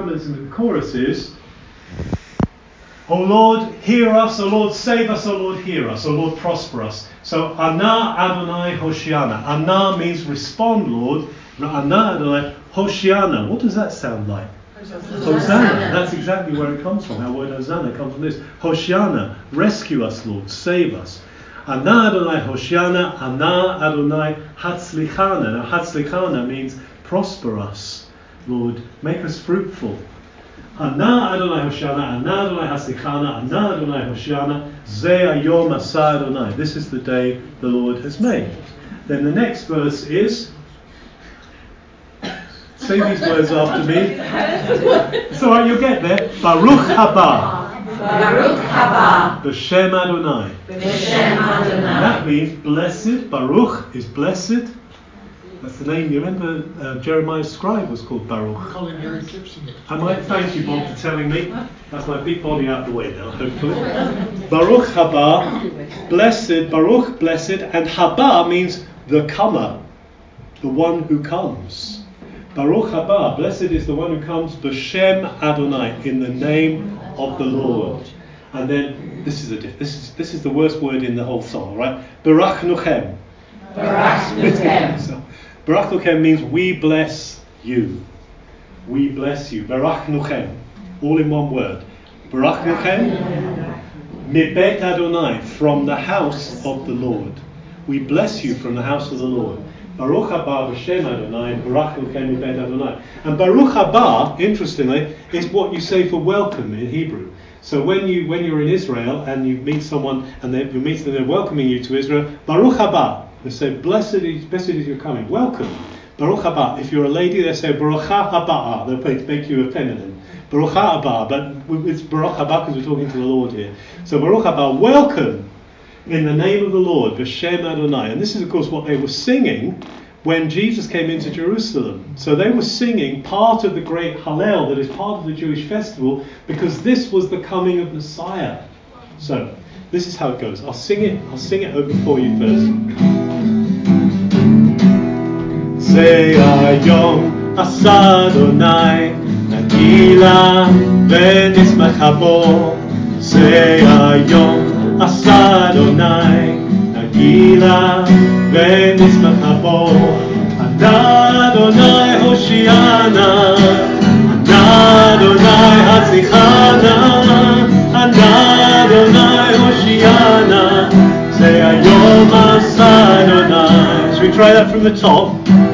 come and listen to the chorus is, O Lord, hear us, O Lord, save us, O Lord, hear us, O Lord, prosper us. So, Ana Adonai Hoshiana. Ana means respond, Lord. Ana Adonai Hoshiana. What does that sound like? Hosanna. That's exactly where it comes from. Our word Hosanna comes from this. Hoshiana. Rescue us, Lord. Save us. Ana Adonai Hoshiana. Ana Adonai Hatzlichana. Now, Hatzlichana means prosper us, Lord. Make us fruitful. Ana Adonai Hoshiana. Ana Adonai Hatzlichana. Ana Adonai Hoshiana. Ze Hayom Asa Adonai. This is the day the Lord has made. Then the next verse is, say these words after me. It's alright, you'll get there. Baruch haba. Baruch haba. B'Shem Adonai. B'Shem Adonai. That means blessed. Baruch is blessed. That's the name. You remember Jeremiah's scribe was called Baruch. Thank you, Bob, for telling me. That's my big body out the way now, hopefully. Baruch haba. Blessed. Baruch, blessed. And haba means the comer. The one who comes. Baruch haba, blessed is the one who comes, b'Shem Adonai, in the name of the Lord. And then this is the worst word in the whole song, right? Barach Nuchem. Barach Nuchem. So, Barach Nuchem means we bless you. We bless you. Barach Nuchem, all in one word. Barach Nuchem, mibet Adonai, from the house of the Lord. We bless you from the house of the Lord. Baruch haba b'Shem Adonai, Baruch Nuchem mibet Adonai. And Baruch haba, interestingly, is what you say for welcome in Hebrew. So when you're in Israel and you meet someone and they're welcoming you to Israel, Baruch haba. They say, blessed is your coming. Welcome. Baruch haba. If you're a lady, they say Barucha haba. They'll make you a feminine. Barucha haba. But it's Baruch haba because we're talking to the Lord here. So Baruch haba, welcome. In the name of the Lord, B'Shem Adonai. And this is, of course, what they were singing when Jesus came into Jerusalem. So they were singing part of the great Hallel that is part of the Jewish festival because this was the coming of Messiah. So this is how it goes. I'll sing it over for you first. Say Hayom Asa Adonai Nagila v'nismach bo. Say Hayom Asa Adonai Nagila v'nismach bo. Ana Adonai Hoshiana. Ana Adonai Hatzlichana. Ana Adonai Hoshiana. Say Hayom Asa Adonai. Should we try that from the top?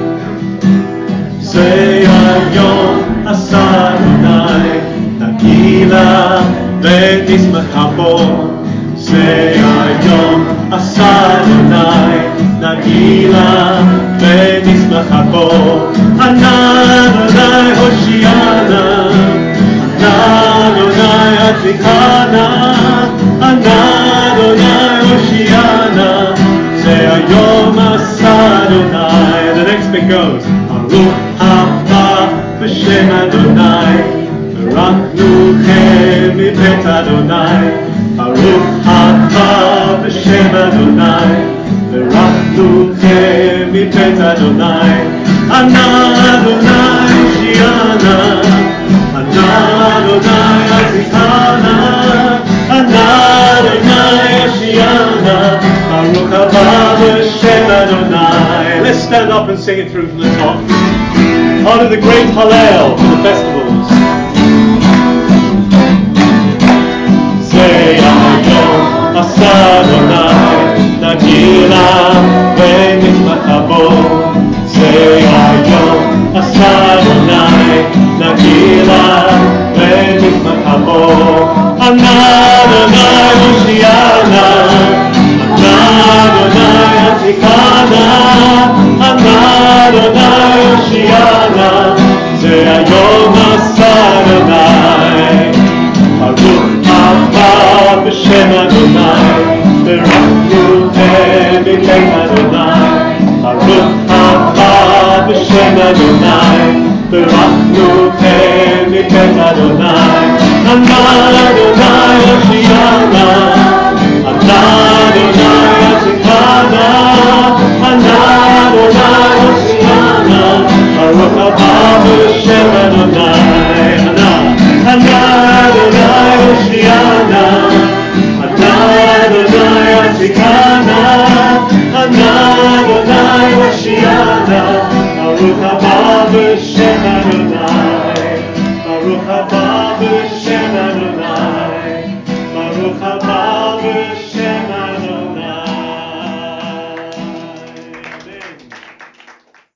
Say Hayom Asa Adonai Nagila v'nismach bo. Say Hayom Asa Adonai Nagila v'nismach bo. Ana Adonai Hoshiana. Ana Adonai Hatzlichana. Ana Adonai Hoshiana. Say Hayom Asa Adonai. The next bit goes Baruch haba b'Shem Adonai. Barach Nuchem mibet Adonai. Baruch haba b'Shem Adonai. Barach Nuchem mibet Adonai. Ana Adonai Hoshiana. Ana Adonai Hatzlichana. Ana Adonai Hoshiana. Baruch haba b'Shem Adonai. Let's stand up and sing it through from the top. Part of the great Hallel for the festivals. Say Hayom Asa Adonai Nagila v'nismach bo. Say Hayom Asa Adonai Nagila v'nismach bo. Ana Adonai Hoshiana. Ana Adonai Hatzlichana. Ana Adonai Hoshiana. Say Hayom Asa Adonai. Baruch haba b'Shem Adonai. Barach Nuchem mibet Adonai. Baruch haba b'Shem Adonai. Barach Nuchem mibet Adonai. Ana Adonai Hoshiana. Ana Adonai Hatzlichana. Ana Adonai Hoshiana. Baruch haba b'Shem Adonai. Ana b'Shem Adonai. Baruch haba b'Shem Adonai. Baruch haba b'Shem